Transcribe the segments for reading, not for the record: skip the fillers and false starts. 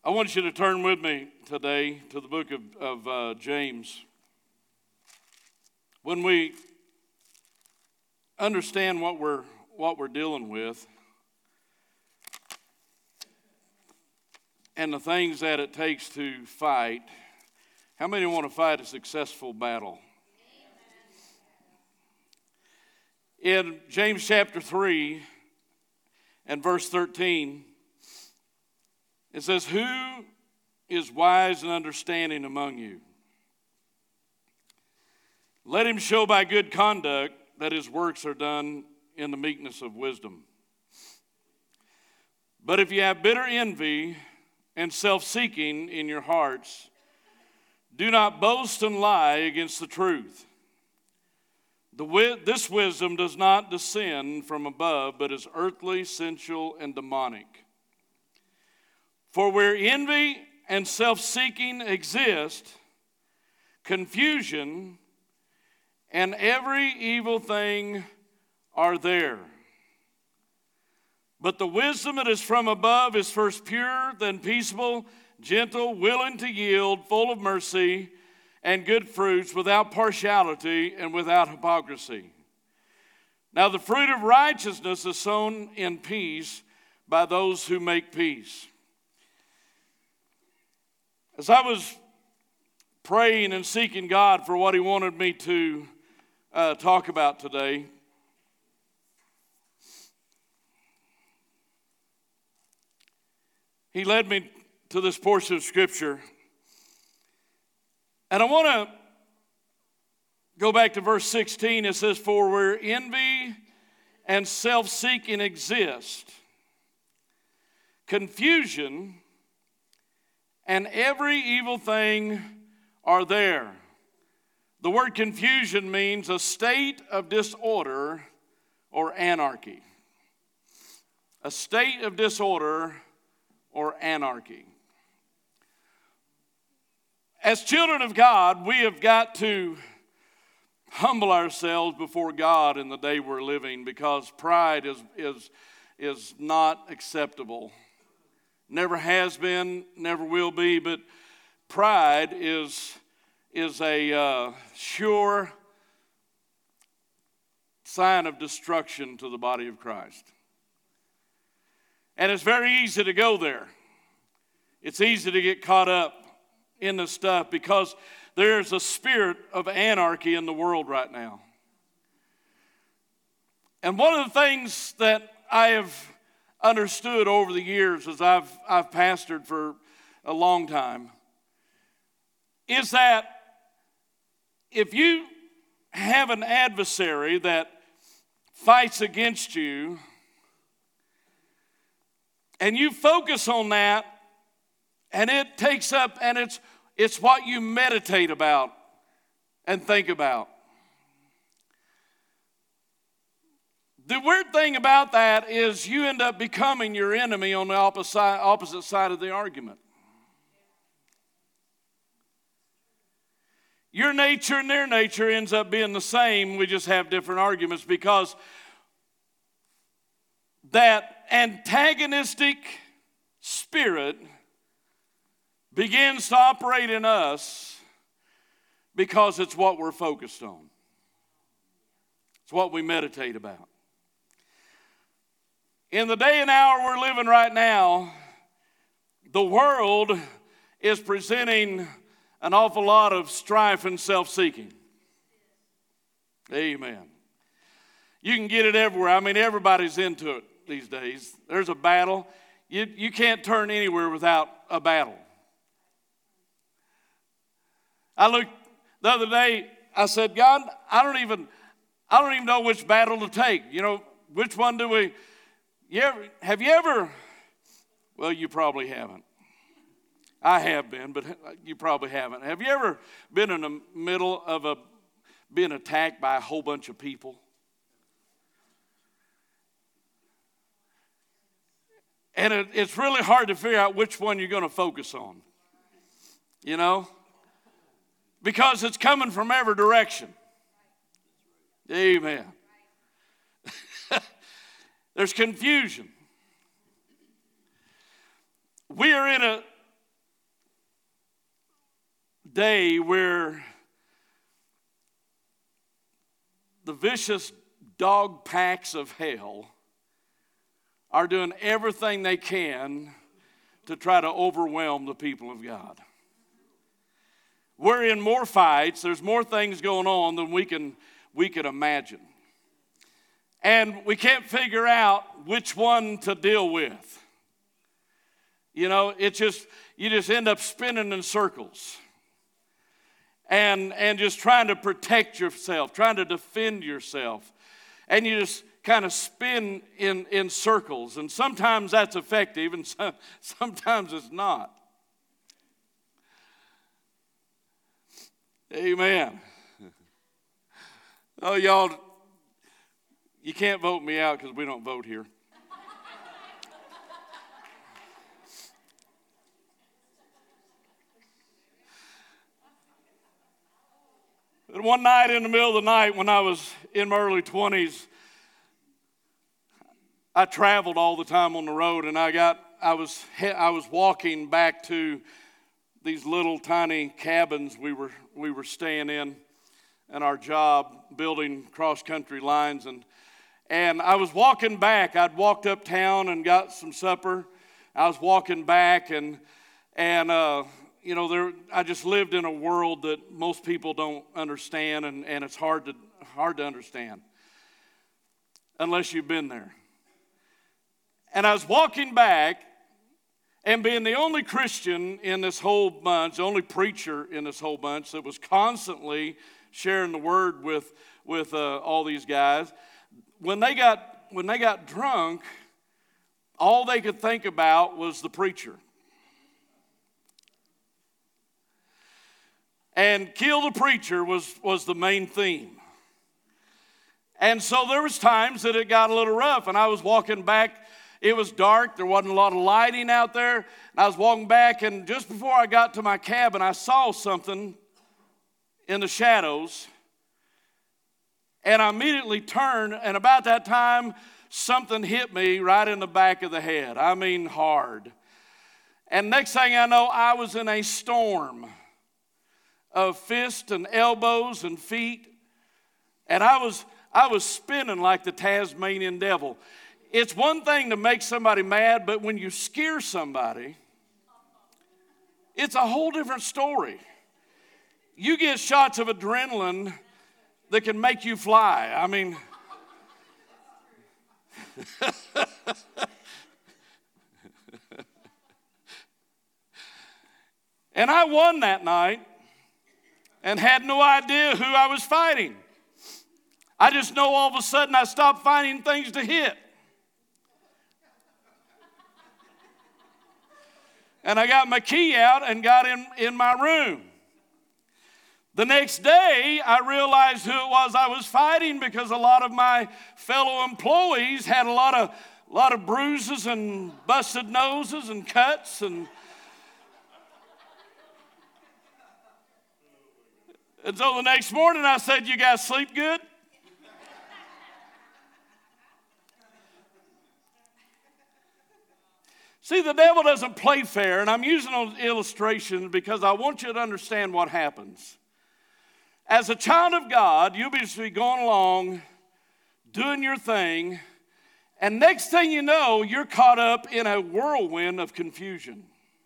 I want you to turn with me today to the book of James. When we understand what we're dealing with and the things that it takes to fight, how many want to fight a successful battle? In James chapter 3 and verse 13, it says, "Who is wise and understanding among you? Let him show by good conduct that his works are done in the meekness of wisdom. But if you have bitter envy and self-seeking in your hearts, do not boast and lie against the truth. This wisdom does not descend from above, but is earthly, sensual, and demonic. For where envy and self-seeking exist, confusion and every evil thing are there. But the wisdom that is from above is first pure, then peaceable, gentle, willing to yield, full of mercy and good fruits, without partiality and without hypocrisy. Now the fruit of righteousness is sown in peace by those who make peace." As I was praying and seeking God for what He wanted me to talk about today, He led me to this portion of Scripture. And I want to go back to verse 16. It says, "For where envy and self-seeking exist, confusion and every evil thing are there." The word confusion means a state of disorder or anarchy. A state of disorder or anarchy. As children of God, we have got to humble ourselves before God in the day we're living, because pride is not acceptable. Never has been, never will be, but pride is a sure sign of destruction to the body of Christ. And it's very easy to go there. It's easy to get caught up in this stuff because there's a spirit of anarchy in the world right now. And one of the things that I have understood over the years, as I've pastored for a long time, is that if you have an adversary that fights against you and you focus on that, and it takes up, and it's what you meditate about and think about. The weird thing about that is you end up becoming your enemy on the opposite side of the argument. Your nature and their nature ends up being the same. We just have different arguments because that antagonistic spirit begins to operate in us because it's what we're focused on. It's what we meditate about. In the day and hour we're living right now, the world is presenting an awful lot of strife and self-seeking. Amen. You can get it everywhere. I mean, everybody's into it these days. There's a battle. You can't turn anywhere without a battle. I looked the other day, I said, "God, I don't even know which battle to take. You know, which one do we... Have you ever... Well, you probably haven't. I have been, but you probably haven't. Have you ever been in the middle of being attacked by a whole bunch of people? And it's really hard to figure out which one you're going to focus on. You know? Because it's coming from every direction. Amen. There's confusion. We are in day where the vicious dog packs of hell are doing everything they can to try to overwhelm the people of God. We're in more fights. There's more things going on than we can imagine. And we can't figure out which one to deal with. You know, you just end up spinning in circles. And just trying to protect yourself, trying to defend yourself. And you just kind of spin in circles. And sometimes that's effective and sometimes it's not. Amen. Oh, y'all, you can't vote me out because we don't vote here. But one night in the middle of the night when I was in my early 20s, I traveled all the time on the road, and I was walking back to these little tiny cabins we were staying in our job, building cross-country lines. And I was walking back. I'd walked uptown and got some supper. I was walking back, and you know, I just lived in a world that most people don't understand, and it's hard to understand unless you've been there. And I was walking back, and being the only Christian in this whole bunch, the only preacher in this whole bunch that was constantly sharing the word with all these guys, when they got drunk, all they could think about was the preacher. And kill the preacher was the main theme. And so there was times that it got a little rough, and I was walking back. It was dark. There wasn't a lot of lighting out there. And I was walking back, and just before I got to my cabin, I saw something in the shadows. And I immediately turned, and about that time, something hit me right in the back of the head. I mean, hard. And next thing I know, I was in a storm of fists and elbows and feet. And I was spinning like the Tasmanian devil. It's one thing to make somebody mad, but when you scare somebody, it's a whole different story. You get shots of adrenaline that can make you fly. I mean, and I won that night and had no idea who I was fighting. I just know all of a sudden I stopped finding things to hit. And I got my key out and got in my room. The next day, I realized who it was I was fighting because a lot of my fellow employees had a lot of bruises and busted noses and cuts. And so the next morning I said, "You guys sleep good?" See, the devil doesn't play fair, and I'm using those illustrations because I want you to understand what happens. As a child of God, you'll be going along, doing your thing, and next thing you know, you're caught up in a whirlwind of confusion.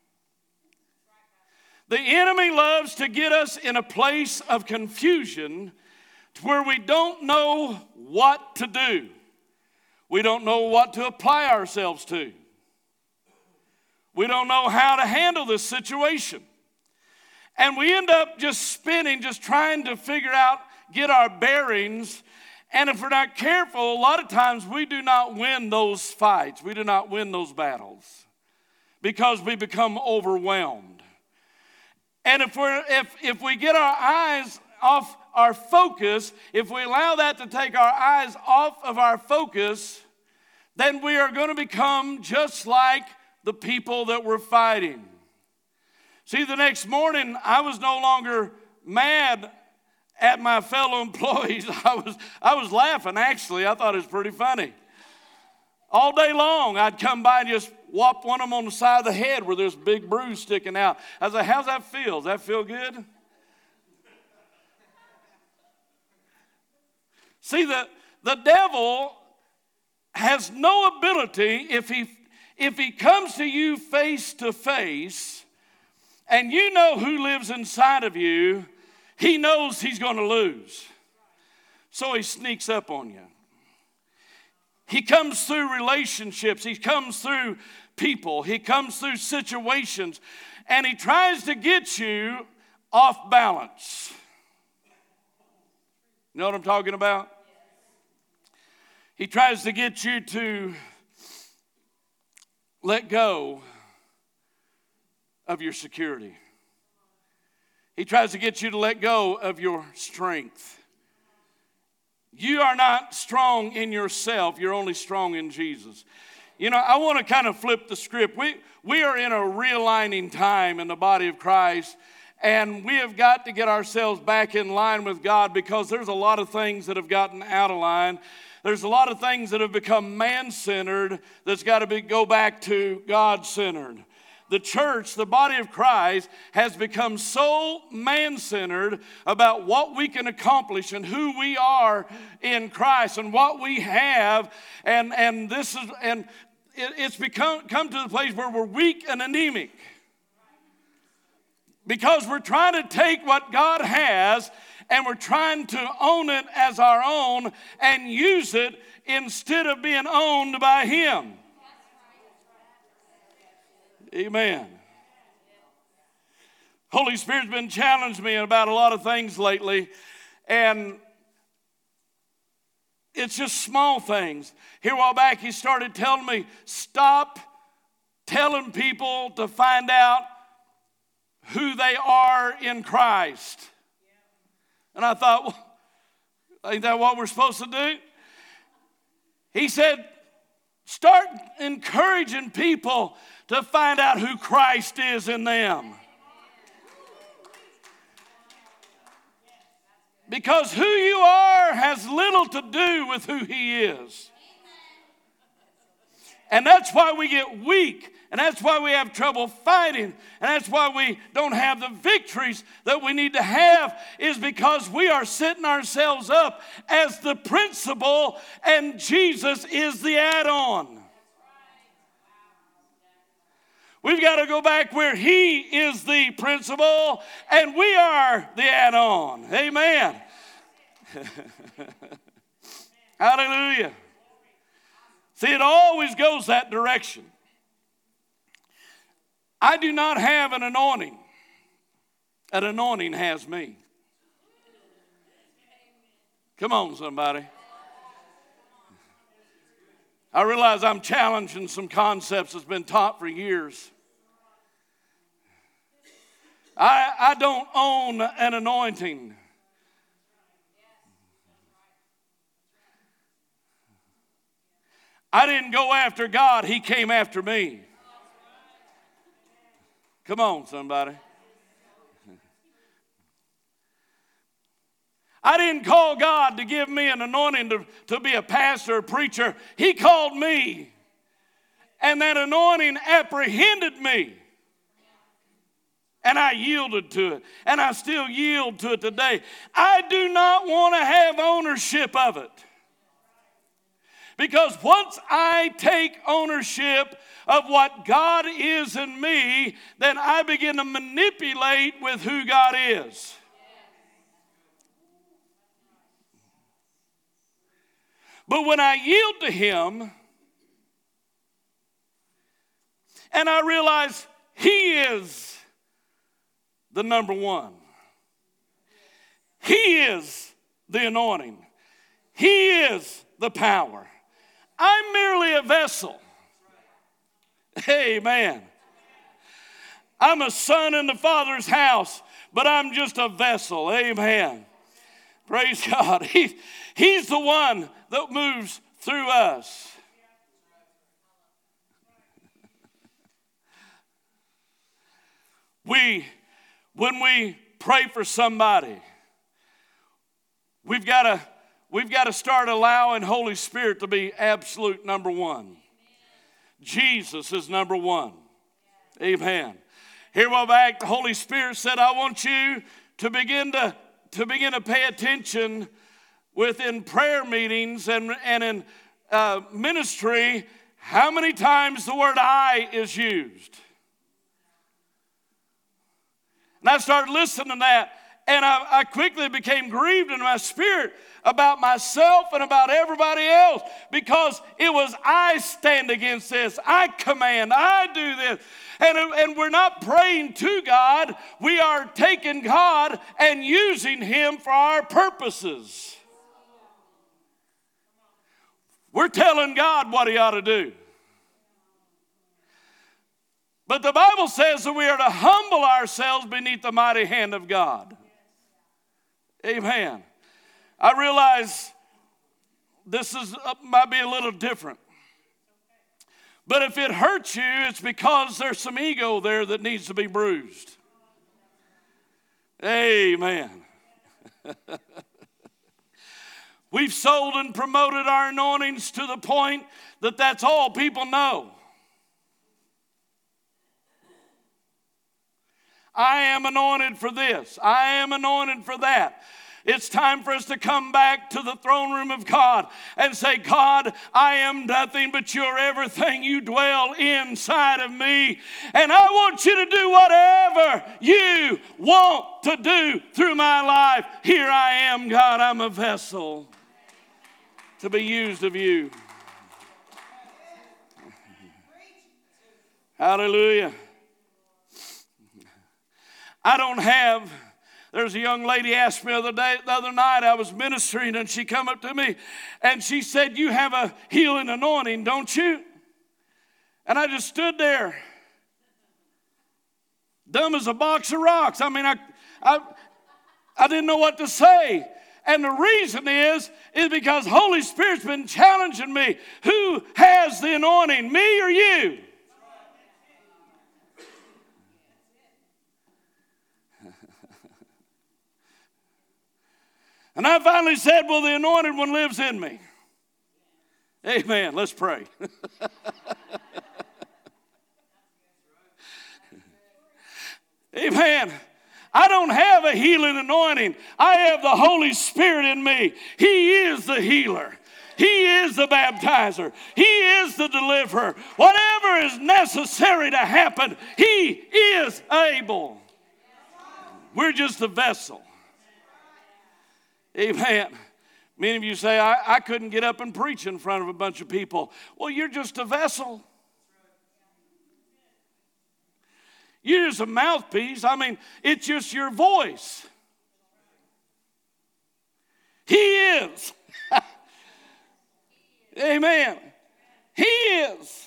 The enemy loves to get us in a place of confusion to where we don't know what to do. We don't know what to apply ourselves to. We don't know how to handle this situation. And we end up just spinning, just trying to figure out, get our bearings. And if we're not careful, a lot of times we do not win those fights. We do not win those battles because we become overwhelmed. And if we get our eyes off our focus, if we allow that to take our eyes off of our focus, then we are going to become just like the people that we're fighting. See, the next morning, I was no longer mad at my fellow employees. I was laughing, actually. I thought it was pretty funny. All day long, I'd come by and just whop one of them on the side of the head where there's a big bruise sticking out. I was like, "How's that feel? Does that feel good?" See, the devil has no ability if he comes to you face to face and you know who lives inside of you, he knows he's going to lose. So he sneaks up on you. He comes through relationships. He comes through people. He comes through situations. And he tries to get you off balance. You know what I'm talking about? He tries to get you to let go of your security. He tries to get you to let go of your strength. You are not strong in yourself. You're only strong in Jesus. You know, I want to kind of flip the script. We are in a realigning time in the body of Christ, and we have got to get ourselves back in line with God because there's a lot of things that have gotten out of line. There's a lot of things that have become man-centered that's got to go back to God-centered. The church, the body of Christ, has become so man-centered about what we can accomplish and who we are in Christ and what we have, and it's come to the place where we're weak and anemic because we're trying to take what God has and we're trying to own it as our own and use it instead of being owned by Him. Amen. Holy Spirit's been challenging me about a lot of things lately, and it's just small things. Here a while back, He started telling me, stop telling people to find out who they are in Christ. And I thought, well, ain't that what we're supposed to do? He said, start encouraging people to find out who Christ is in them. Because who you are has little to do with who He is. And that's why we get weak. And that's why we have trouble fighting. And that's why we don't have the victories that we need to have, is because we are setting ourselves up as the principal and Jesus is the add-on. We've got to go back where He is the principal and we are the add-on. Amen. Hallelujah. See, it always goes that direction. I do not have an anointing. An anointing has me. Come on, somebody. I realize I'm challenging some concepts that's been taught for years. I don't own an anointing. I didn't go after God. He came after me. Come on, somebody. I didn't call God to give me an anointing to be a pastor or preacher. He called me. And that anointing apprehended me. And I yielded to it. And I still yield to it today. I do not want to have ownership of it. Because once I take ownership of what God is in me, then I begin to manipulate with who God is. But when I yield to Him, and I realize He is the number one. He is the anointing. He is the power. I'm merely a vessel. Amen. I'm a son in the Father's house, but I'm just a vessel. Amen. Praise God. He's the one that moves through us. When we pray for somebody, we've got to start allowing Holy Spirit to be absolute number one. Jesus is number one. Amen. Here a while back, the Holy Spirit said, I want you to begin to pay attention within prayer meetings and in ministry, how many times the word I is used? And I started listening to that, and I quickly became grieved in my spirit about myself and about everybody else, because it was I stand against this, I command, I do this. And we're not praying to God, we are taking God and using Him for our purposes. We're telling God what He ought to do. But the Bible says that we are to humble ourselves beneath the mighty hand of God. Amen. I realize this might be a little different. But if it hurts you, it's because there's some ego there that needs to be bruised. Amen. We've sold and promoted our anointings to the point that that's all people know. I am anointed for this. I am anointed for that. It's time for us to come back to the throne room of God and say, God, I am nothing, but you're everything. You dwell inside of me. And I want you to do whatever you want to do through my life. Here I am, God. I'm a vessel to be used of you. Hallelujah. There's a young lady asked me the other night, I was ministering, and she come up to me and she said, you have a healing anointing, don't you? And I just stood there, dumb as a box of rocks. I mean, I didn't know what to say. And the reason is because Holy Spirit's been challenging me. Who has the anointing, me or you? And I finally said, well, the anointed one lives in me. Amen. Let's pray. Amen. I don't have a healing anointing. I have the Holy Spirit in me. He is the healer. He is the baptizer. He is the deliverer. Whatever is necessary to happen, He is able. We're just a vessel. Amen. Many of you say, I couldn't get up and preach in front of a bunch of people. Well, you're just a vessel. You're just a mouthpiece. I mean, it's just your voice. He is. Amen. He is.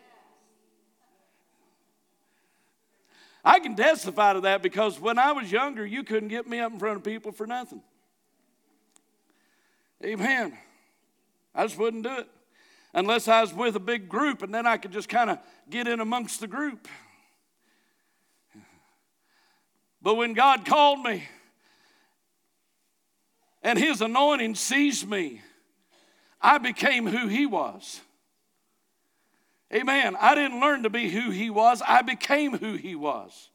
I can testify to that because when I was younger, you couldn't get me up in front of people for nothing. Amen. I just wouldn't do it unless I was with a big group, and then I could just kind of get in amongst the group. But when God called me and His anointing seized me, I became who He was. Amen. I didn't learn to be who He was. I became who He was.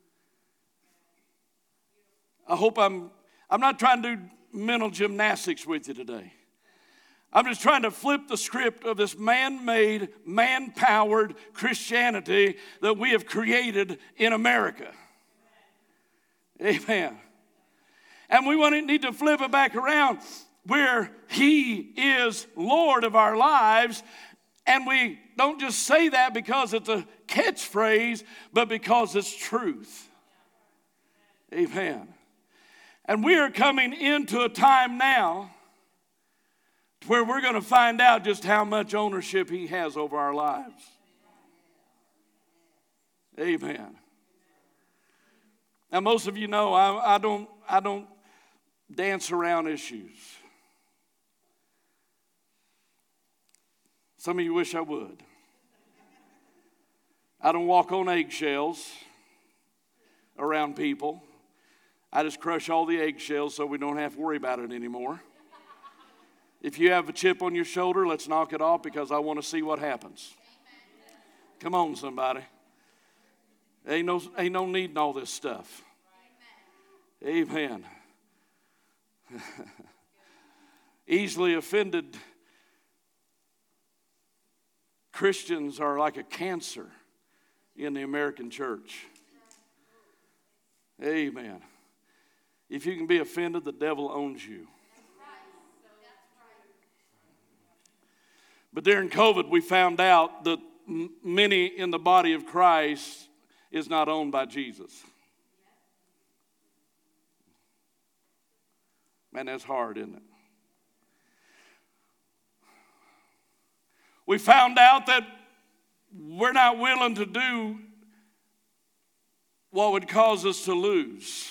I hope I'm not trying to do mental gymnastics with you today. I'm just trying to flip the script of this man-made, man-powered Christianity that we have created in America. Amen. And we need to flip it back around where He is Lord of our lives. And we don't just say that because it's a catchphrase, but because it's truth. Amen. And we are coming into a time now where we're going to find out just how much ownership He has over our lives. Amen. Now, most of you know I don't dance around issues. Some of you wish I would. I don't walk on eggshells around people. I just crush all the eggshells so we don't have to worry about it anymore. If you have a chip on your shoulder, let's knock it off because I want to see what happens. Come on, somebody. Ain't no need in all this stuff. Amen. easily offended Christians are like a cancer in the American church. Amen. If you can be offended, the devil owns you. But during COVID, we found out that many in the body of Christ is not owned by Jesus. Man, that's hard, isn't it? We found out that we're not willing to do what would cause us to lose.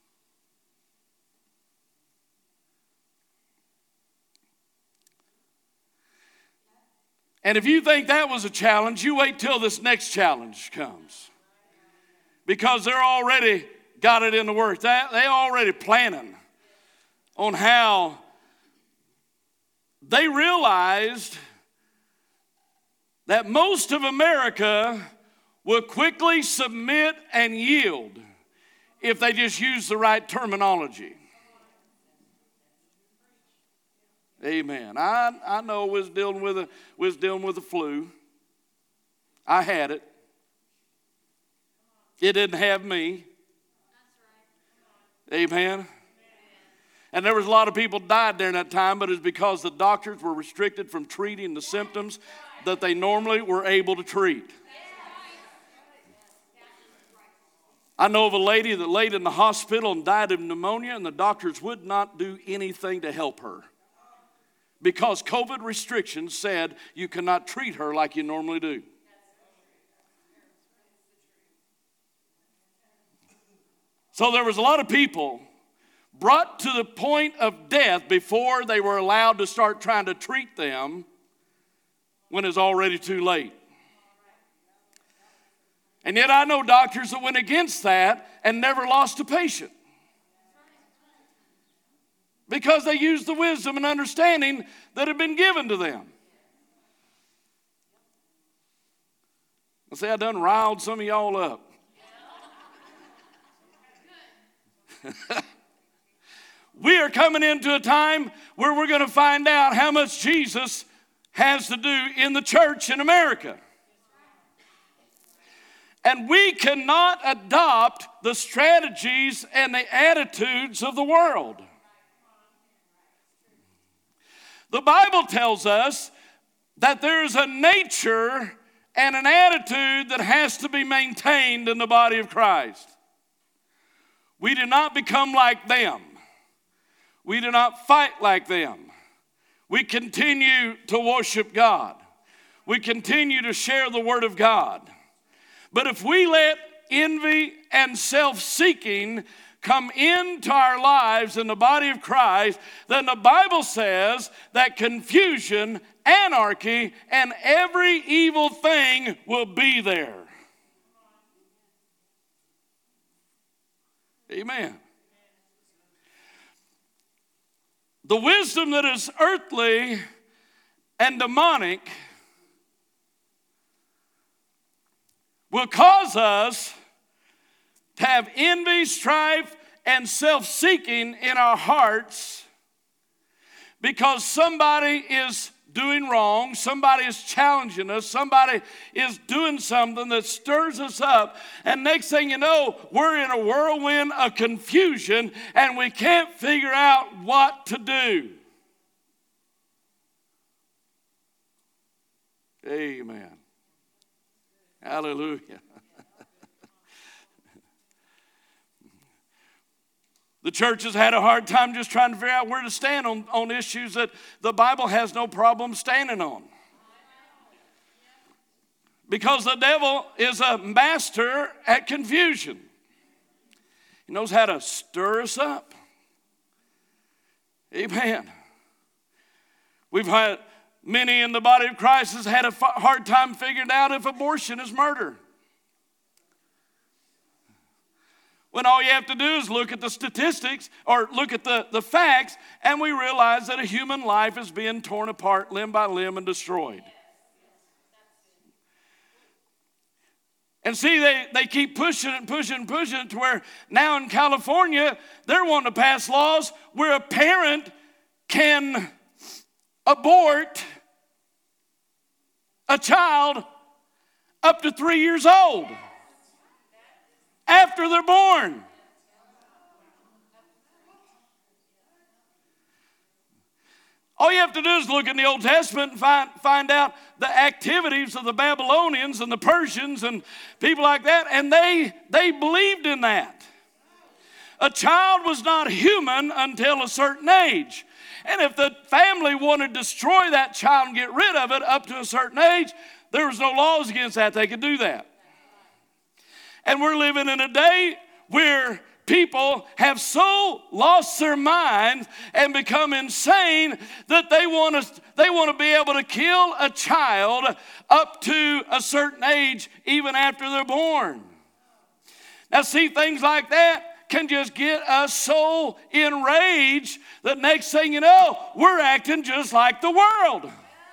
And if you think that was a challenge, you wait till this next challenge comes. Because they're already got it in the works. They're already planning on how they realized that most of America will quickly submit and yield if they just use the right terminology. Amen. I know we was dealing with the flu. I had it. It didn't have me. Amen. And there was a lot of people died during that time, but it's because the doctors were restricted from treating the symptoms that they normally were able to treat. I know of a lady that laid in the hospital and died of pneumonia, and the doctors would not do anything to help her because COVID restrictions said you cannot treat her like you normally do. So there was a lot of people brought to the point of death before they were allowed to start trying to treat them when it's already too late. And yet I know doctors that went against that and never lost a patient. Because they used the wisdom and understanding that had been given to them. I say I done riled some of y'all up. We are coming into a time where we're going to find out how much Jesus has to do in the church in America. And we cannot adopt the strategies and the attitudes of the world. The Bible tells us that there is a nature and an attitude that has to be maintained in the body of Christ. We do not become like them. We do not fight like them. We continue to worship God. We continue to share the Word of God. But if we let envy and self-seeking come into our lives in the body of Christ, then the Bible says that confusion, anarchy, and every evil thing will be there. Amen. The wisdom that is earthly and demonic will cause us to have envy, strife, and self-seeking in our hearts because somebody is doing wrong, somebody is challenging us, somebody is doing something that stirs us up, and next thing you know, we're in a whirlwind of confusion and we can't figure out what to do. Amen. Hallelujah. The church has had a hard time just trying to figure out where to stand on issues that the Bible has no problem standing on. Because the devil is a master at confusion. He knows how to stir us up. Amen. We've had many in the body of Christ has had a hard time figuring out if abortion is murder. When all you have to do is look at the statistics or look at the facts, and we realize that a human life is being torn apart limb by limb and destroyed. And see, they keep pushing it to where now in California, they're wanting to pass laws where a parent can abort a child up to 3 years old after they're born. All you have to do is look in the Old Testament and find out the activities of the Babylonians and the Persians and people like that, and they believed in that. A child was not human until a certain age. And if the family wanted to destroy that child and get rid of it up to a certain age, there was no laws against that. They could do that. And we're living in a day where people have so lost their minds and become insane that they want to be able to kill a child up to a certain age, even after they're born. Now, see, things like that can just get us so enraged that next thing you know, we're acting just like the world.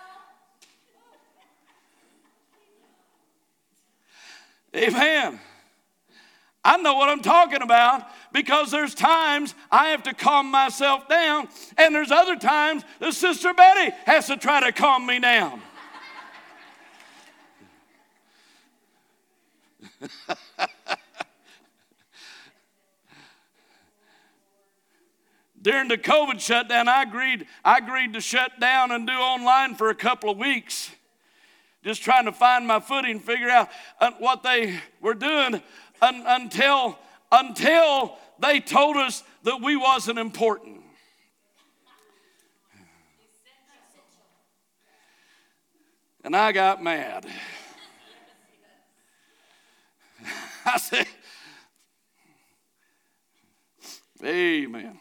Amen. I know what I'm talking about because there's times I have to calm myself down, and there's other times that Sister Betty has to try to calm me down. During the COVID shutdown, I agreed to shut down and do online for a couple of weeks, just trying to find my footing, figure out what they were doing until they told us that we wasn't important. And I got mad. I said, amen.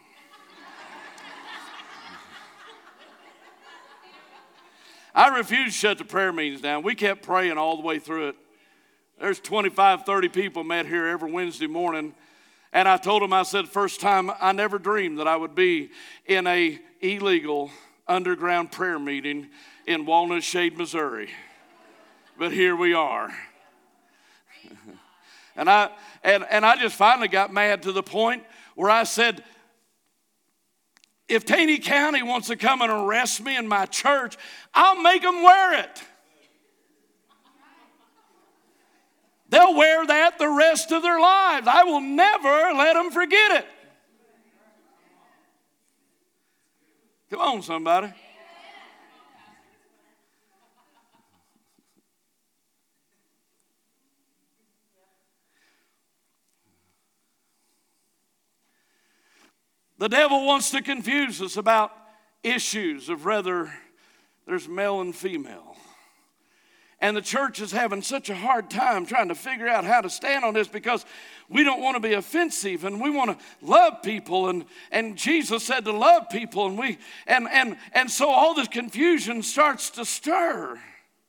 I refused to shut the prayer meetings down. We kept praying all the way through it. There's 25, 30 people met here every Wednesday morning. And I told them, I said, first time, I never dreamed that I would be in a illegal underground prayer meeting in Walnut Shade, Missouri. But here we are. And I just finally got mad to the point where I said, if Taney County wants to come and arrest me in my church, I'll make them wear it. They'll wear that the rest of their lives. I will never let them forget it. Come on, somebody. The devil wants to confuse us about issues of whether there's male and female. And the church is having such a hard time trying to figure out how to stand on this because we don't want to be offensive and we want to love people and Jesus said to love people and so all this confusion starts to stir.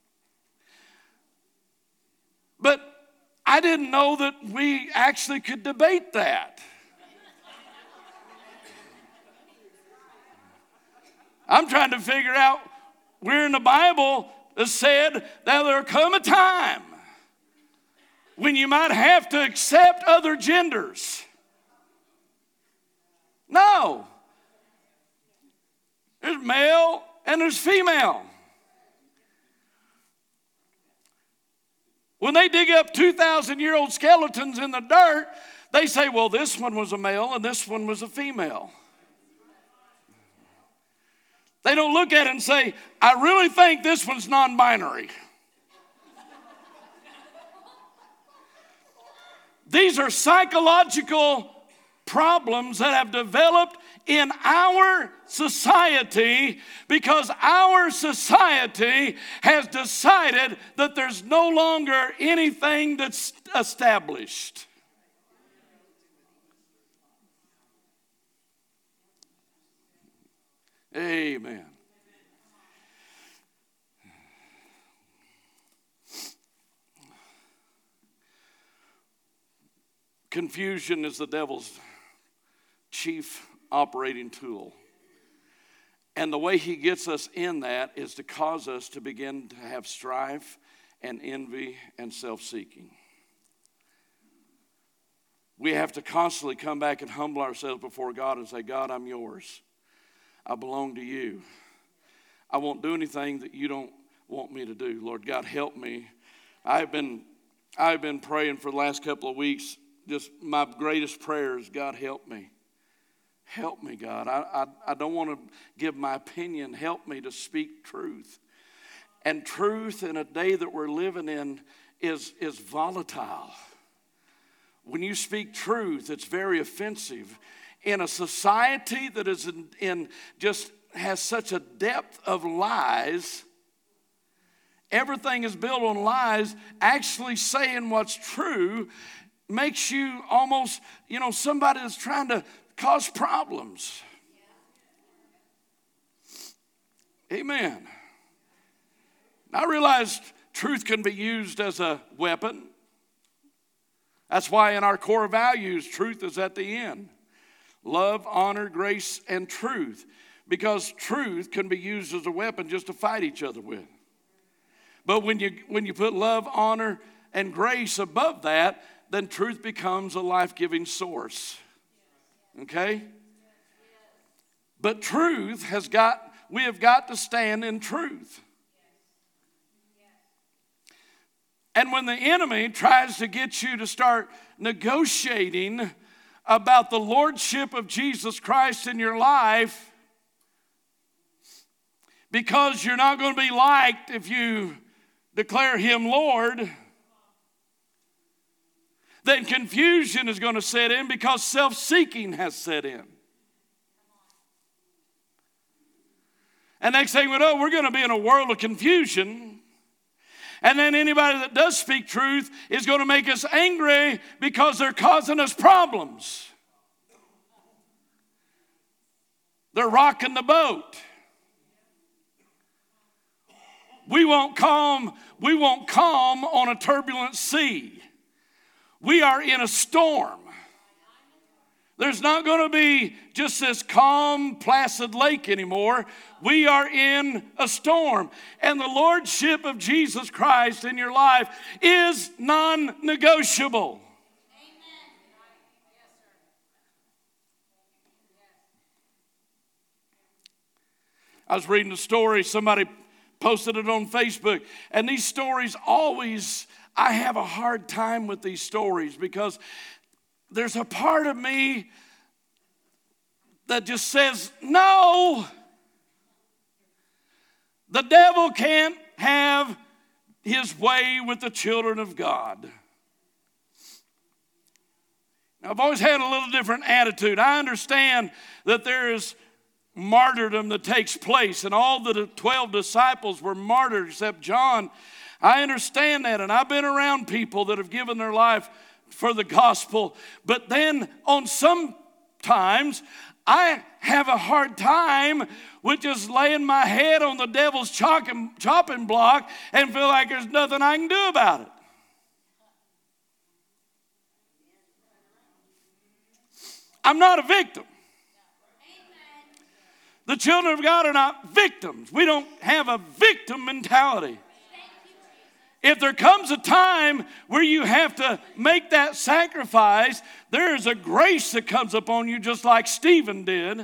But I didn't know that we actually could debate that. I'm trying to figure out where in the Bible it said that there'll come a time when you might have to accept other genders. No. There's male and there's female. When they dig up 2,000-year-old skeletons in the dirt, they say, well, this one was a male and this one was a female. They don't look at it and say, I really think this one's non-binary. These are psychological problems that have developed in our society because our society has decided that there's no longer anything that's established. Amen. Confusion is the devil's chief operating tool. And the way he gets us in that is to cause us to begin to have strife and envy and self-seeking. We have to constantly come back and humble ourselves before God and say, God, I'm yours. I belong to you. I won't do anything that you don't want me to do. Lord God, help me. I've been praying for the last couple of weeks. Just my greatest prayer is, God, help me. Help me, God. I don't want to give my opinion. Help me to speak truth. And truth in a day that we're living in is volatile. When you speak truth, it's very offensive. In a society that is in just has such a depth of lies, everything is built on lies. Actually saying what's true makes you almost, somebody that's trying to cause problems. Amen. I realized truth can be used as a weapon. That's why in our core values, truth is at the end. Love, honor, grace, and truth. Because truth can be used as a weapon just to fight each other with. But when you put love, honor, and grace above that, then truth becomes a life-giving source. Okay? But truth we have got to stand in truth. And when the enemy tries to get you to start negotiating about the lordship of Jesus Christ in your life, because you're not going to be liked if you declare him Lord, then confusion is going to set in because self-seeking has set in. And next thing we know, we're going to be in a world of confusion. And then anybody that does speak truth is going to make us angry because they're causing us problems. They're rocking the boat. We won't calm on a turbulent sea. We are in a storm. There's not going to be just this calm, placid lake anymore. We are in a storm. And the lordship of Jesus Christ in your life is non-negotiable. I was reading a story, somebody posted it on Facebook, and these stories I have a hard time with these stories because there's a part of me that just says, no, the devil can't have his way with the children of God. Now, I've always had a little different attitude. I understand that there is martyrdom that takes place, and all the 12 disciples were martyred except John. I understand that, and I've been around people that have given their life for the gospel. But then on some times, I have a hard time with just laying my head on the devil's chopping block and feel like there's nothing I can do about it. I'm not a victim. The children of God are not victims. We don't have a victim mentality. If there comes a time where you have to make that sacrifice, there is a grace that comes upon you just like Stephen did.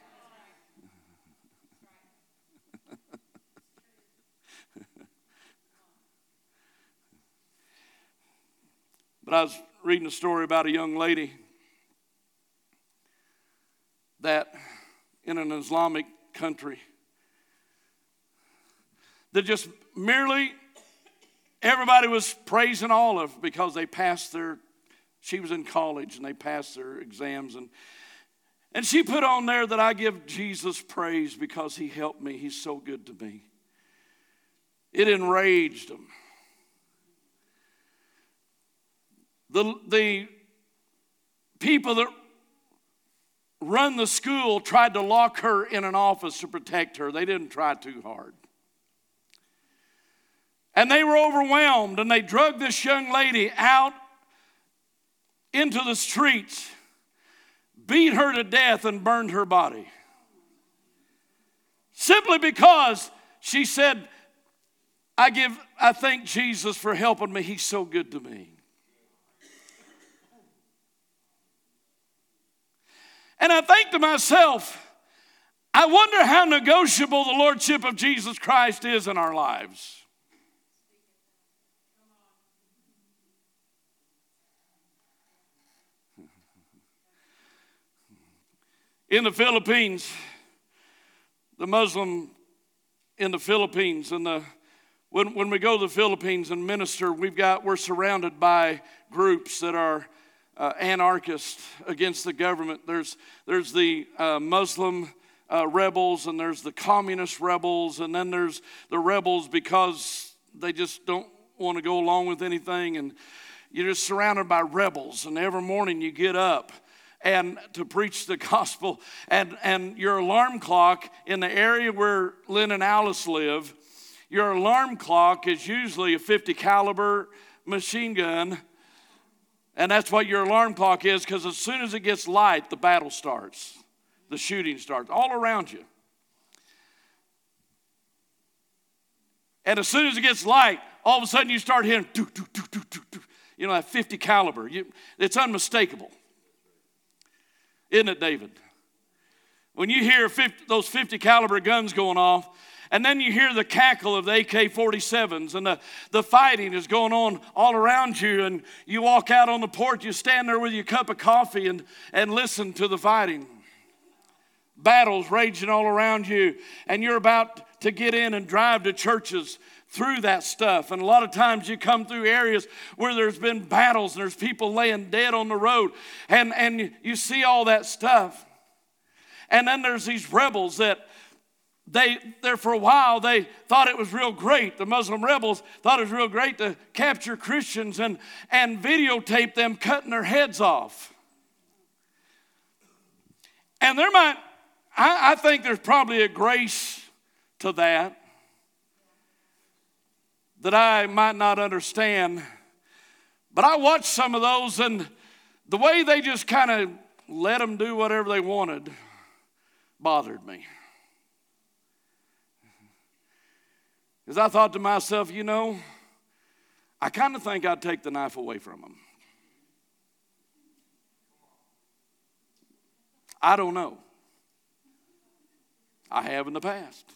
But I was reading a story about a young lady that in an Islamic country that just merely everybody was praising Olive because they passed she was in college and they passed their exams. And she put on there that I give Jesus praise because he helped me. He's so good to me. It enraged them. The people that run the school tried to lock her in an office to protect her. They didn't try too hard. And they were overwhelmed, and they dragged this young lady out into the streets, beat her to death, and burned her body. Simply because she said, I thank Jesus for helping me. He's so good to me. And I think to myself, I wonder how negotiable the Lordship of Jesus Christ is in our lives. In the Philippines, the Muslim in the Philippines, and when we go to the Philippines and minister, we're surrounded by groups that are anarchists against the government. There's the Muslim rebels, and there's the communist rebels, and then there's the rebels because they just don't want to go along with anything, and you're just surrounded by rebels. And every morning you get up and to preach the gospel, and your alarm clock in the area where Lynn and Alice live, your alarm clock is usually a 50 caliber machine gun, and that's what your alarm clock is, because as soon as it gets light, the battle starts, the shooting starts all around you. And as soon as it gets light, all of a sudden you start hearing doo, doo, doo, doo, doo, doo. You know, that 50 caliber. It's unmistakable. Isn't it, David? When you hear those 50 caliber guns going off, and then you hear the cackle of the AK-47s, and the fighting is going on all around you, and you walk out on the porch, you stand there with your cup of coffee and listen to the fighting. Battles raging all around you, and you're about to get in and drive to churches through that stuff. And a lot of times you come through areas where there's been battles and there's people laying dead on the road, and you see all that stuff. And then there's these rebels that there for a while they thought it was real great. The Muslim rebels thought it was real great to capture Christians and videotape them cutting their heads off. And I think there's probably a grace to that I might not understand. But I watched some of those, and the way they just kind of let them do whatever they wanted bothered me. Because I thought to myself, I kind of think I'd take the knife away from them. I don't know. I have in the past.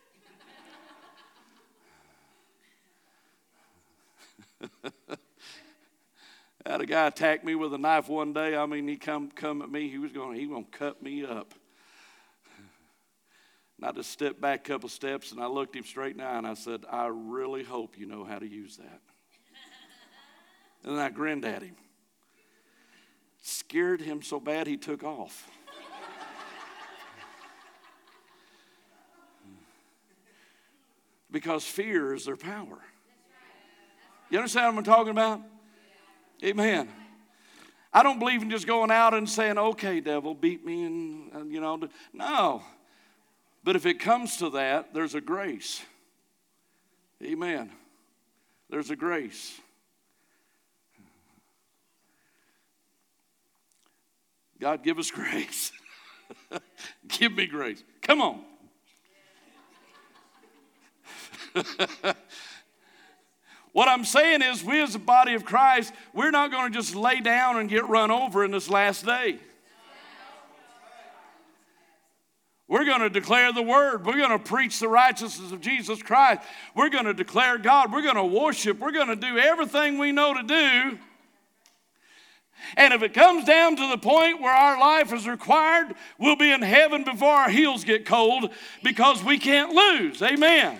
I had a guy attack me with a knife one day. I mean, he come at me. He was going to cut me up. And I just stepped back a couple steps, and I looked him straight in the eye, and I said, I really hope you know how to use that. And then I grinned at him. Scared him so bad he took off. Because fear is their power. You understand what I'm talking about? Amen. I don't believe in just going out and saying, okay, devil, beat me, and no. But if it comes to that, there's a grace. Amen. There's a grace. God, give us grace. Give me grace. Come on. What I'm saying is, we as a body of Christ, we're not going to just lay down and get run over in this last day. We're going to declare the word. We're going to preach the righteousness of Jesus Christ. We're going to declare God. We're going to worship. We're going to do everything we know to do. And if it comes down to the point where our life is required, we'll be in heaven before our heels get cold, because we can't lose. Amen.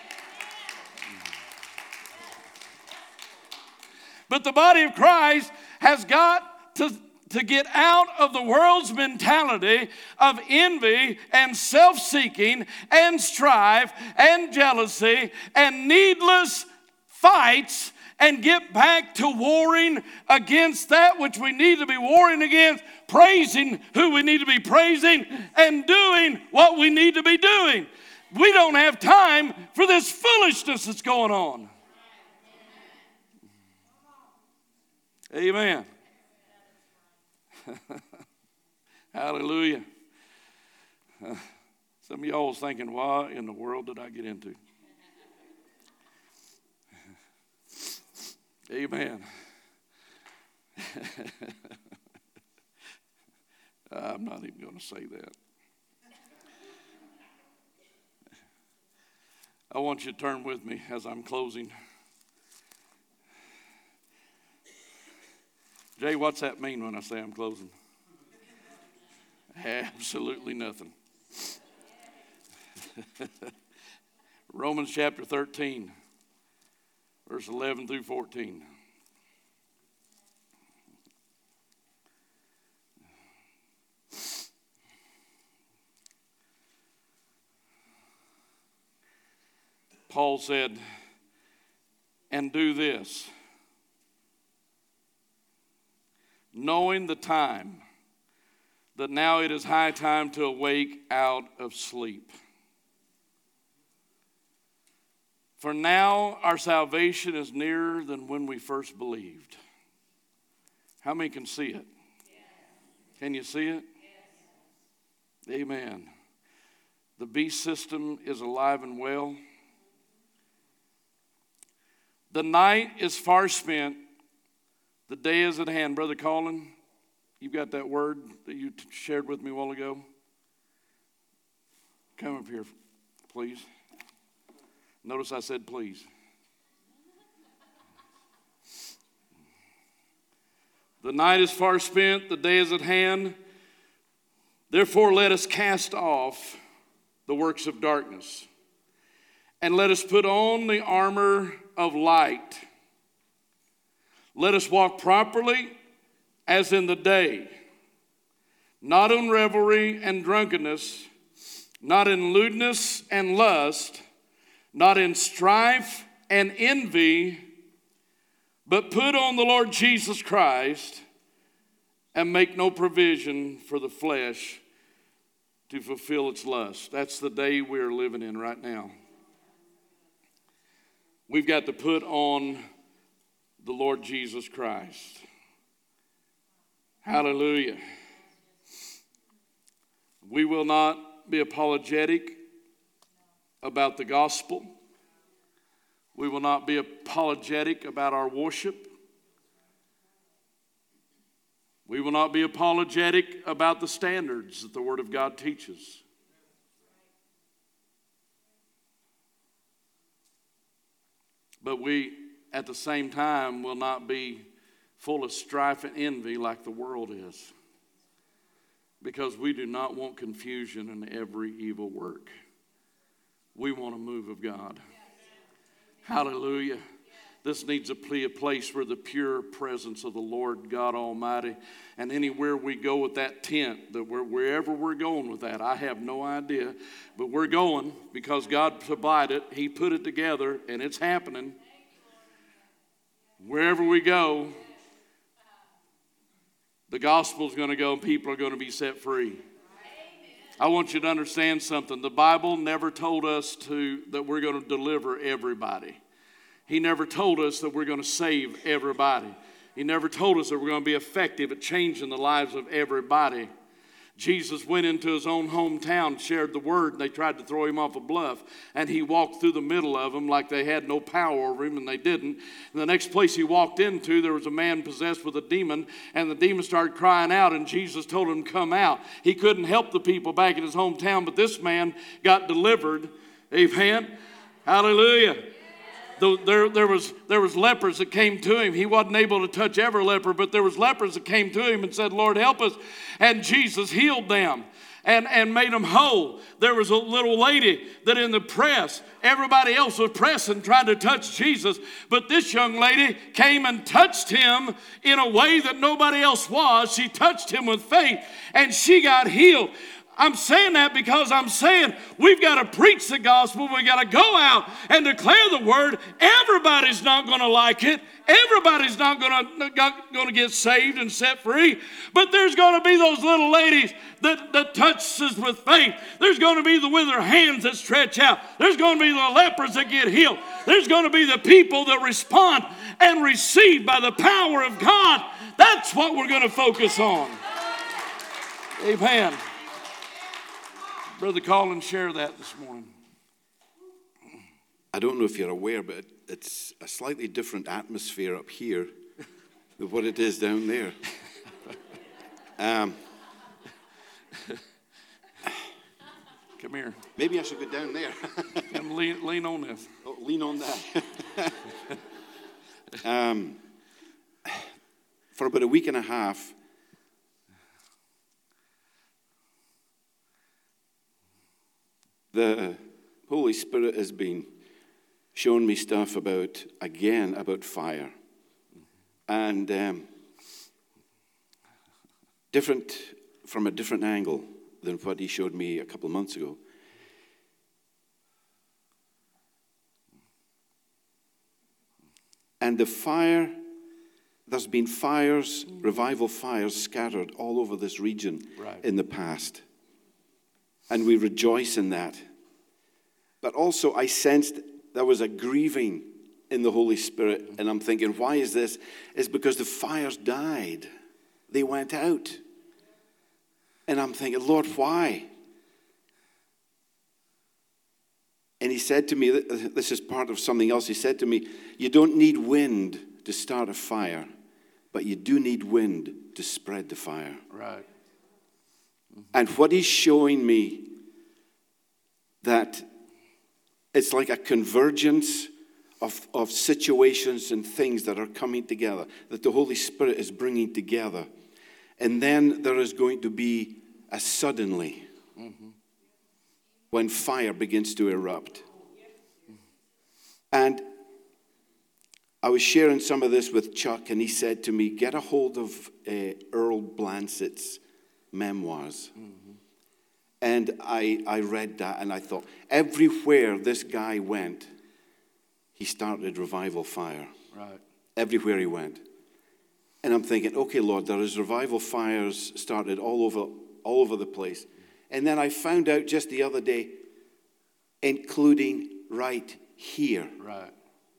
But the body of Christ has got to get out of the world's mentality of envy and self-seeking and strife and jealousy and needless fights, and get back to warring against that which we need to be warring against, praising who we need to be praising, and doing what we need to be doing. We don't have time for this foolishness that's going on. Amen. Hallelujah. Some of y'all was thinking, what in the world did I get into? Amen. I'm not even going to say that. I want you to turn with me as I'm closing. Jay, what's that mean when I say I'm closing? Absolutely nothing. Romans chapter 13, verse 11 through 14. Paul said, and do this, knowing the time, that now it is high time to awake out of sleep. For now our salvation is nearer than when we first believed. How many can see it? Yes. Can you see it? Yes. Amen. The beast system is alive and well. The night is far spent. The day is at hand. Brother Colin, you've got that word that you shared with me a while ago? Come up here, please. Notice I said please. The night is far spent. The day is at hand. Therefore, let us cast off the works of darkness, and let us put on the armor of light. Let us walk properly as in the day, not in revelry and drunkenness, not in lewdness and lust, not in strife and envy, but put on the Lord Jesus Christ and make no provision for the flesh to fulfill its lust. That's the day we're living in right now. We've got to put on the Lord Jesus Christ. Hallelujah. We will not be apologetic about the gospel. We will not be apologetic about our worship. We will not be apologetic about the standards that the Word of God teaches. But we, at the same time, will not be full of strife and envy like the world is. Because we do not want confusion in every evil work. We want a move of God. Hallelujah. This needs to be a place where the pure presence of the Lord God Almighty, and anywhere we go with that tent, that wherever we're going with that, I have no idea, but we're going because God provided. He put it together, and it's happening. Wherever we go, the gospel's going to go, and people are going to be set free. I want you to understand something. The Bible never told us that we're going to deliver everybody. He never told us that we're going to save everybody. He never told us that we're going to be effective at changing the lives of everybody. Jesus went into his own hometown, shared the word, and they tried to throw him off a bluff. And he walked through the middle of them like they had no power over him, and they didn't. And the next place he walked into, there was a man possessed with a demon, and the demon started crying out, and Jesus told him to come out. He couldn't help the people back in his hometown, but this man got delivered. Amen. Hallelujah. There was lepers that came to him. He wasn't able to touch every leper, but there was lepers that came to him and said, Lord, help us. And Jesus healed them and made them whole. There was a little lady that in the press, everybody else was pressing, trying to touch Jesus. But this young lady came and touched him in a way that nobody else was. She touched him with faith, and she got healed. I'm saying that because I'm saying we've got to preach the gospel. We've got to go out and declare the word. Everybody's not going to like it. Everybody's not going to get saved and set free. But there's going to be those little ladies that touch us with faith. There's going to be the with their hands that stretch out. There's going to be the lepers that get healed. There's going to be the people that respond and receive by the power of God. That's what we're going to focus on. Amen. Brother Colin, share that this morning. I don't know if you're aware, but it's a slightly different atmosphere up here than what it is down there. Come here. Maybe I should go down there. Come lean on this. Oh, lean on that. For about a week and a half, the Holy Spirit has been showing me stuff about fire. And from a different angle than what he showed me a couple of months ago. And the fire, there's been fires, revival fires scattered all over this region in the past. And we rejoice in that. But also I sensed there was a grieving in the Holy Spirit. And I'm thinking, why is this? It's because the fires died. They went out. And I'm thinking, Lord, why? And he said to me, this is part of something else. He said to me, you don't need wind to start a fire, but you do need wind to spread the fire. Right. And what he's showing me, that it's like a convergence of situations and things that are coming together, that the Holy Spirit is bringing together. And then there is going to be a suddenly when fire begins to erupt. And I was sharing some of this with Chuck, and he said to me, get a hold of Earl Blancett's memoirs. And I read that, and I thought, everywhere this guy went, he started revival fire. Right. Everywhere he went. And I'm thinking, okay, Lord, there is revival fires started all over the place. And then I found out just the other day, including right here. Right.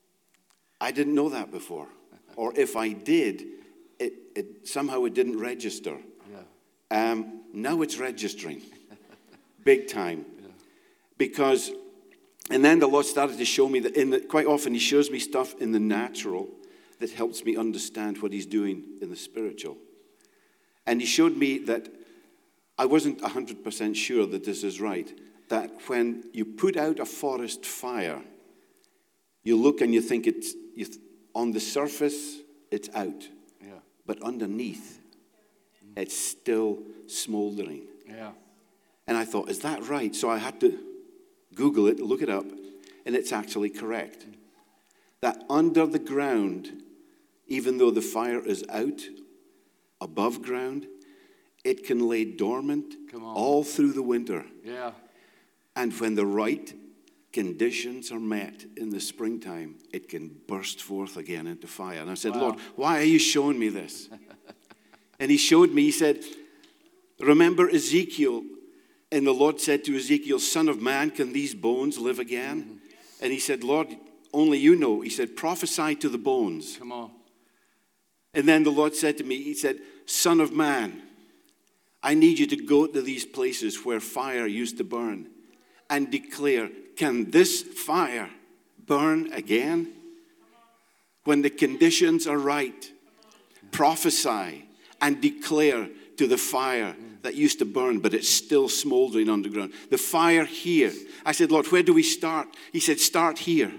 I didn't know that before. Or if I did, it somehow it didn't register. Yeah. Now it's registering. Big time. Yeah. Because, and then the Lord started to show me that quite often he shows me stuff in the natural that helps me understand what he's doing in the spiritual. And he showed me that I wasn't 100% sure that this is right, that when you put out a forest fire, you look and you think on the surface, it's out. Yeah. But underneath, it's still smoldering. Yeah. And I thought, is that right? So I had to Google it, look it up, and it's actually correct. That under the ground, even though the fire is out, above ground, it can lay dormant all through the winter. Yeah. And when the right conditions are met in the springtime, it can burst forth again into fire. And I said, Lord, why are you showing me this? And he showed me, he said, remember Ezekiel? And the Lord said to Ezekiel, Son of man, can these bones live again? And he said, Lord, only you know. He said, prophesy to the bones. Come on. And then the Lord said to me, he said, Son of man, I need you to go to these places where fire used to burn and declare, can this fire burn again? When the conditions are right, prophesy and declare to the fire that used to burn, but it's still smoldering underground. The fire here. I said, Lord, where do we start? He said, start here.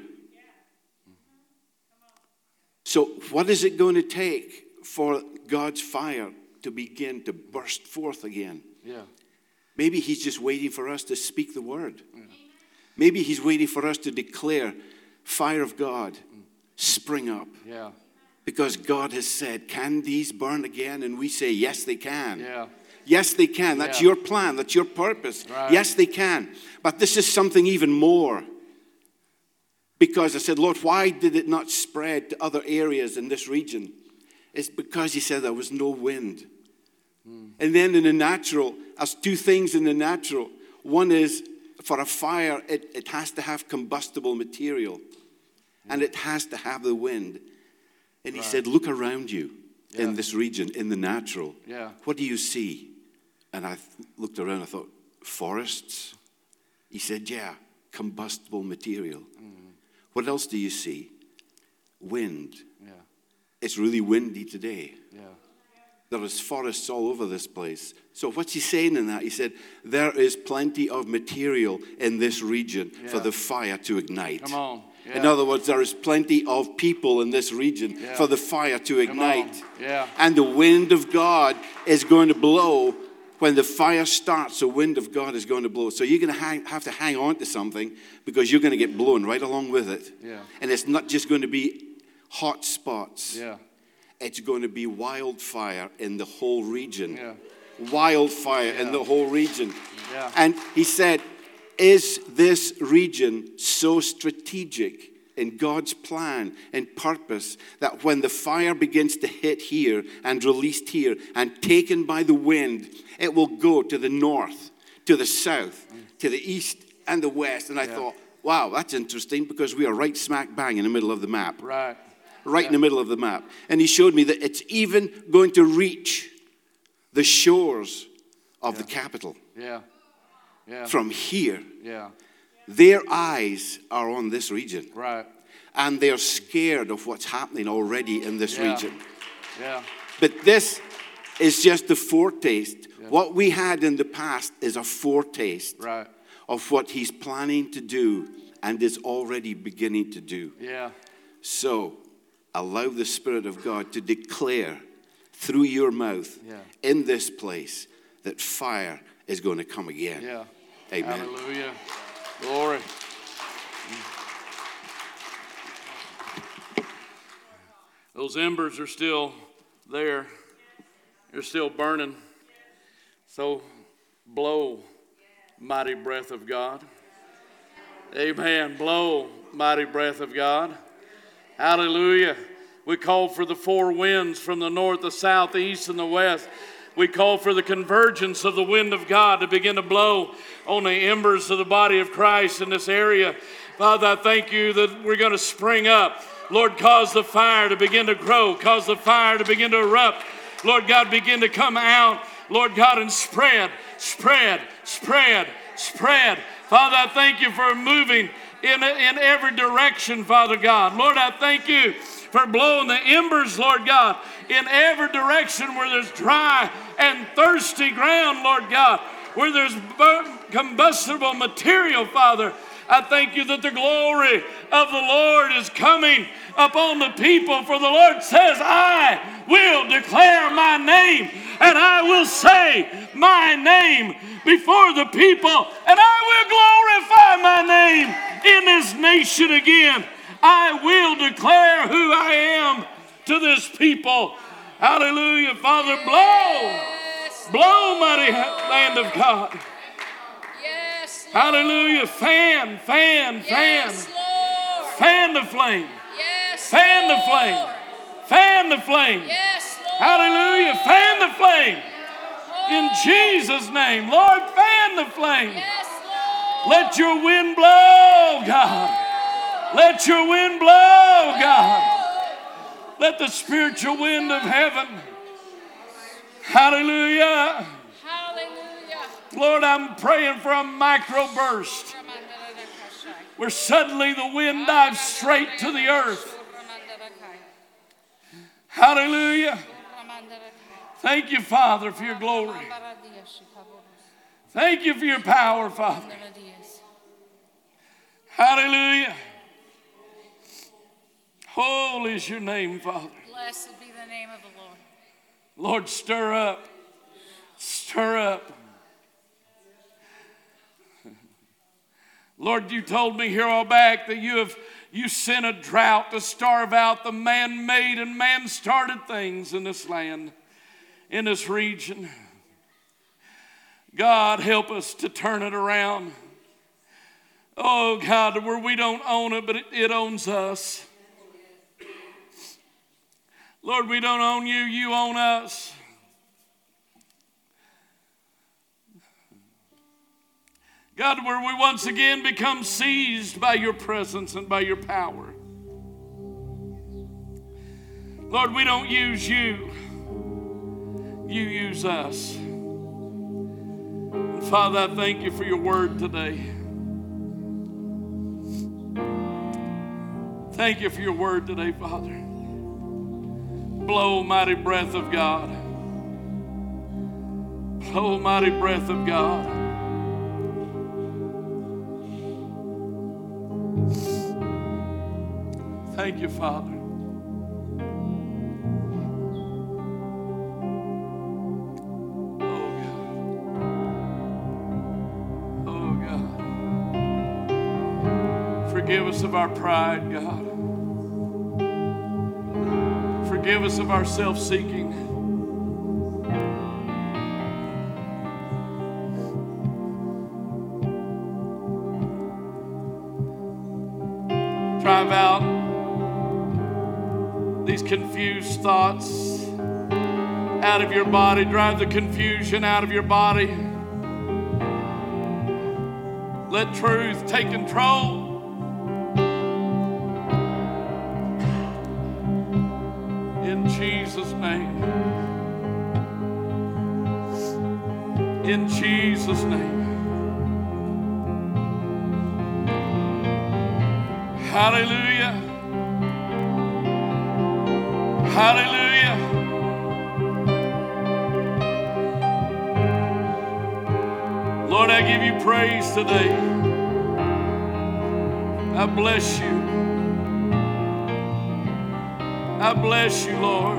So what is it going to take for God's fire to begin to burst forth again? Yeah. Maybe he's just waiting for us to speak the word. Yeah. Maybe he's waiting for us to declare, fire of God, spring up. Yeah. Because God has said, can these burn again? And we say, yes, they can. Yeah. Yes, they can. That's your plan. That's your purpose. Right. Yes, they can. But this is something even more. Because I said, Lord, why did it not spread to other areas in this region? It's because he said there was no wind. And then in the natural, there's two things in the natural. One is, for a fire, it has to have combustible material. And it has to have the wind. And he said, look around you in this region, in the natural. Yeah. What do you see? And I looked around, I thought, forests? He said, yeah, combustible material. What else do you see? Wind. Yeah. It's really windy today. Yeah. There is forests all over this place. So what's he saying in that? He said, there is plenty of material in this region for the fire to ignite. Come on. Yeah. In other words, there is plenty of people in this region for the fire to ignite. Yeah. And the wind of God is going to blow. When the fire starts, the wind of God is going to blow. So you're going to have to hang on to something, because you're going to get blown right along with it. Yeah. And it's not just going to be hot spots. Yeah. It's going to be wildfire in the whole region. Yeah. Wildfire in the whole region. Yeah. And he said, is this region so strategic in God's plan and purpose that when the fire begins to hit here and released here and taken by the wind, it will go to the north, to the south, to the east and the west? And I thought, wow, that's interesting, because we are right smack bang in the middle of the map. Right. Right in the middle of the map. And he showed me that it's even going to reach the shores of the capital. Yeah. Yeah. From here. Yeah. Their eyes are on this region. Right. And they're scared of what's happening already in this region. Yeah. But this is just a foretaste. Yeah. What we had in the past is a foretaste of what he's planning to do and is already beginning to do. Yeah. So, allow the Spirit of God to declare through your mouth in this place that fire is going to come again. Yeah. Amen. Hallelujah. Glory. Those embers are still there. They're still burning. So blow, mighty breath of God. Amen. Blow, mighty breath of God. Hallelujah. We call for the four winds from the north, the south, the east, and the west. We call for the convergence of the wind of God to begin to blow on the embers of the body of Christ in this area. Father, I thank you that we're going to spring up. Lord, cause the fire to begin to grow. Cause the fire to begin to erupt. Lord God, begin to come out. Lord God, and spread. Father, I thank you for moving in every direction, Father God. Lord, I thank you for blowing the embers, Lord God, in every direction where there's dry and thirsty ground, Lord God, where there's combustible material, Father. I thank you that the glory of the Lord is coming upon the people, for the Lord says, I will declare my name, and I will say my name before the people, and I will glorify my name in this nation again. I will declare who I am to this people. Hallelujah. Father, blow. Blow, mighty land of God. Yes, Hallelujah. Fan. yes, Lord. Fan the flame. Yes, Fan the Lord. flame. Fan the flame. Yes, Lord. Hallelujah. Fan the flame. In Jesus' name. Lord, fan the flame. Yes, Lord. Let your wind blow, God. Let your wind blow, God. Let the spiritual wind of heaven. Hallelujah. Hallelujah. Lord, I'm praying for a microburst where suddenly the wind dives straight to the earth. Hallelujah. Thank you, Father, for your glory. Thank you for your power, Father. Hallelujah. Holy is your name, Father. Blessed be the name of the Lord. Lord, stir up. Stir up. Lord, you told me here all back that you sent a drought to starve out the man-made and man-started things in this land, in this region. God, help us to turn it around. Oh, God, where we don't own it, but it owns us. Lord, we don't own you, you own us. God, where we once again become seized by your presence and by your power. Lord, we don't use you. You use us. And Father, I thank you for your word today. Thank you for your word today, Father. Blow, mighty breath of God. Oh, mighty breath of God. Thank you, Father. Oh, God. Oh, God. Forgive us of our pride, God. Forgive us of our self-seeking. Drive out these confused thoughts out of your body. Drive the confusion out of your body. Let truth take control. In Jesus' name. In Jesus' name. Hallelujah. Hallelujah. Lord, I give you praise today. I bless you. I bless you, Lord.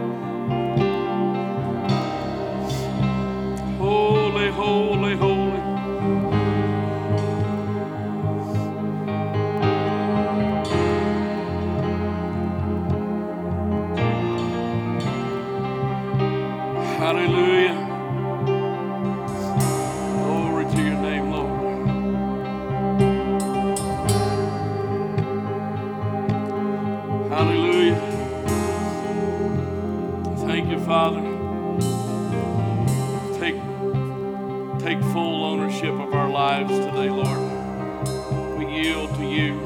Holy, holy, holy. Hallelujah. Glory to your name, Lord. Hallelujah. Thank you, Father. Take full ownership of our lives today, Lord. We yield to you.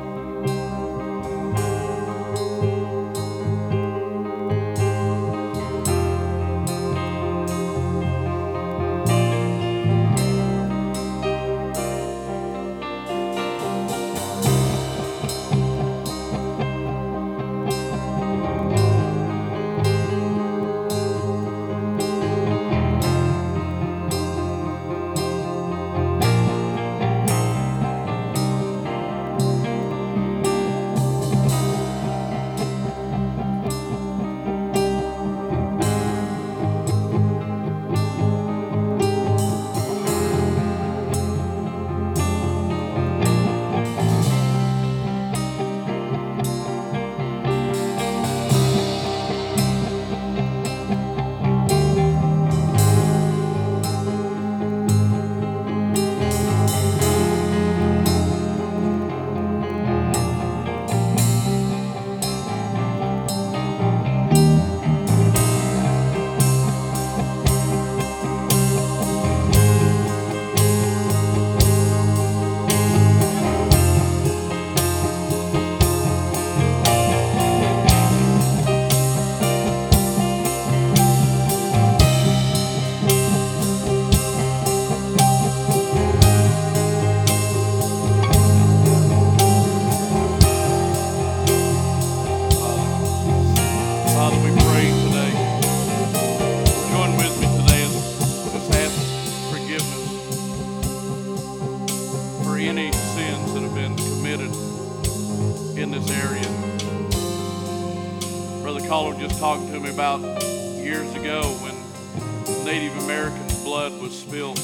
Talking to me about years ago when Native American blood was spilled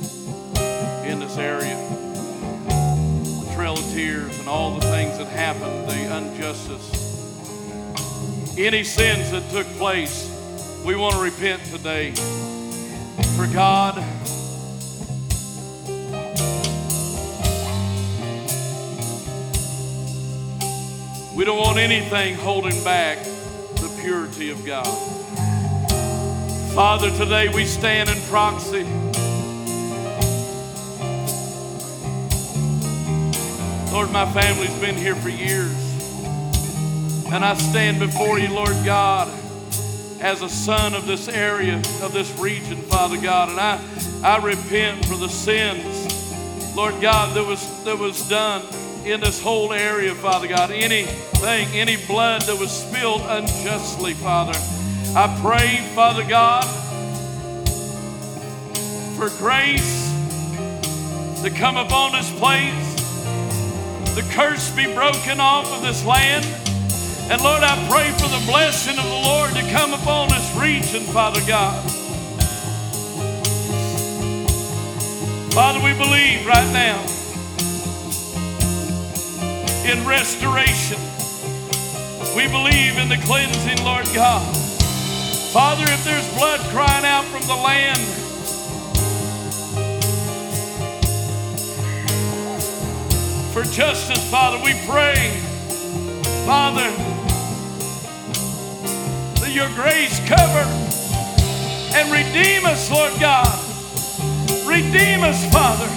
in this area. The Trail of Tears and all the things that happened, the injustice, any sins that took place, we want to repent today. For God, we don't want anything holding back the purity of God. Father, today we stand in proxy. Lord, my family's been here for years. And I stand before you, Lord God, as a son of this area, of this region, Father God. And I repent for the sins, Lord God, that was done in this whole area, Father God. Anything, any blood that was spilled unjustly, Father. I pray, Father God, for grace to come upon this place. The curse be broken off of this land. And Lord, I pray for the blessing of the Lord to come upon this region, Father God. Father, we believe right now in restoration. We believe in the cleansing, Lord God. Father, if there's blood crying out from the land, for justice, Father, we pray, Father, that your grace cover and redeem us, Lord God. Redeem us, Father.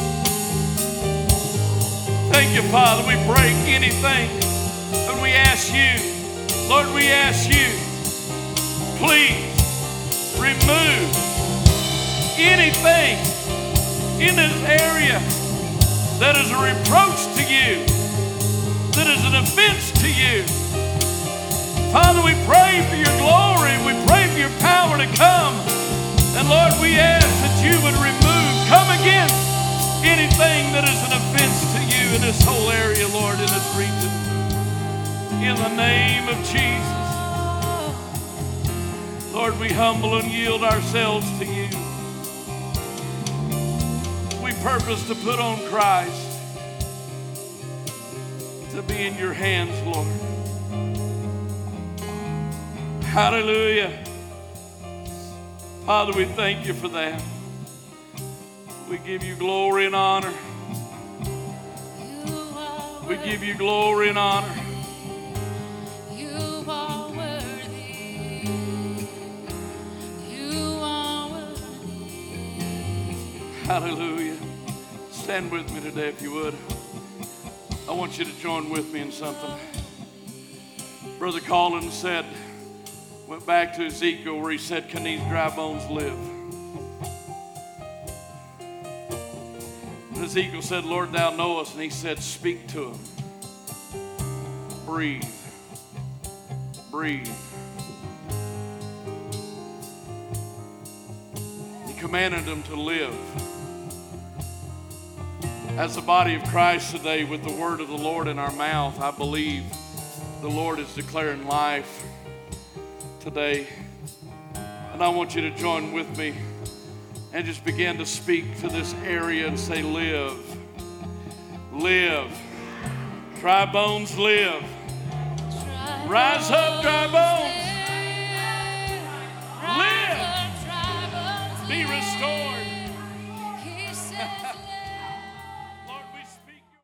Thank you, Father. We break anything, and we ask you, Lord, we ask you, please remove anything in this area that is a reproach to you, that is an offense to you. Father, we pray for your glory. We pray for your power to come. And Lord, we ask that you would come against anything that is an offense to you in this whole area, Lord, in this region. In the name of Jesus. Lord, we humble and yield ourselves to you. We purpose to put on Christ, to be in your hands, Lord. Hallelujah. Father, we thank you for that. We give you glory and honor. We give you glory and honor. You are worthy. You are worthy. Hallelujah. Stand with me today if you would. I want you to join with me in something. Brother Collins went back to Ezekiel where he said, can these dry bones live? And Ezekiel said, Lord, thou knowest. And he said, speak to him. Breathe. Breathe. He commanded them to live. As the body of Christ today, with the word of the Lord in our mouth, I believe the Lord is declaring life today. And I want you to join with me and just begin to speak to this area and say, live. Live. Dry bones, live. Rise up, dry bones. Live. Be restored.